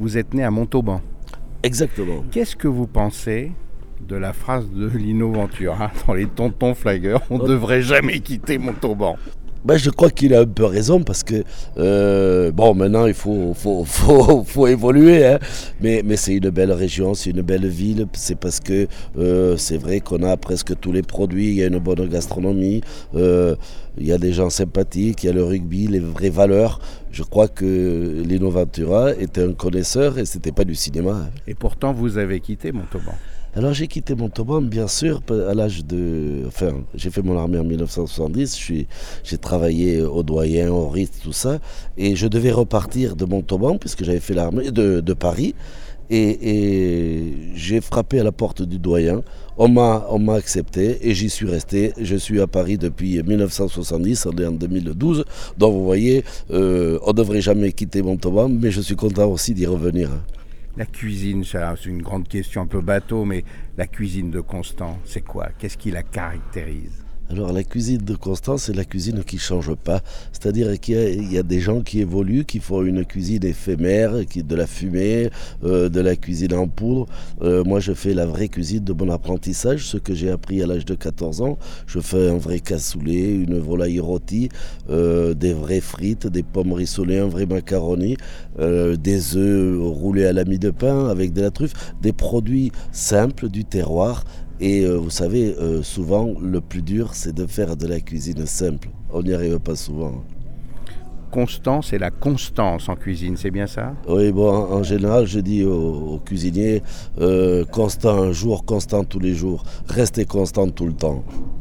Vous êtes né à Montauban. Exactement. Qu'est-ce que vous pensez de la phrase de Lino Ventura dans les Tontons Flingueurs? On ne devrait jamais quitter Montauban. Je crois qu'il a un peu raison parce que maintenant il faut évoluer, hein. Mais c'est une belle région, c'est une belle ville. C'est parce que c'est vrai qu'on a presque tous les produits. Il y a une bonne gastronomie, il y a des gens sympathiques, il y a le rugby, les vraies valeurs. Je crois que Lino Ventura était un connaisseur et c'était pas du cinéma. Et pourtant, vous avez quitté Montauban. Alors j'ai quitté Montauban, bien sûr, à l'âge de... j'ai fait mon armée en 1970, j'ai travaillé au Doyen, au Ritz, tout ça, et je devais repartir de Montauban, puisque j'avais fait l'armée de Paris, et j'ai frappé à la porte du Doyen, on m'a accepté, et j'y suis resté. Je suis à Paris depuis 1970, on est en 2012, donc vous voyez, on ne devrait jamais quitter Montauban, mais je suis content aussi d'y revenir. La cuisine, c'est une grande question un peu bateau, mais la cuisine de Constant, c'est quoi? Qu'est-ce qui la caractérise? Alors la cuisine de Constant, c'est la cuisine qui ne change pas. C'est-à-dire qu'il y a des gens qui évoluent, qui font une cuisine éphémère, de la fumée, de la cuisine en poudre. Moi, je fais la vraie cuisine de mon apprentissage, ce que j'ai appris à l'âge de 14 ans. Je fais un vrai cassoulet, une volaille rôtie, des vraies frites, des pommes rissolées, un vrai macaroni, des œufs roulés à la mie de pain avec de la truffe, des produits simples du terroir. Et vous savez, souvent, le plus dur, c'est de faire de la cuisine simple. On n'y arrive pas souvent. Constant, c'est la constance en cuisine, c'est bien ça? Oui, en général, je dis aux cuisiniers, constant un jour, constant tous les jours. Restez constant tout le temps.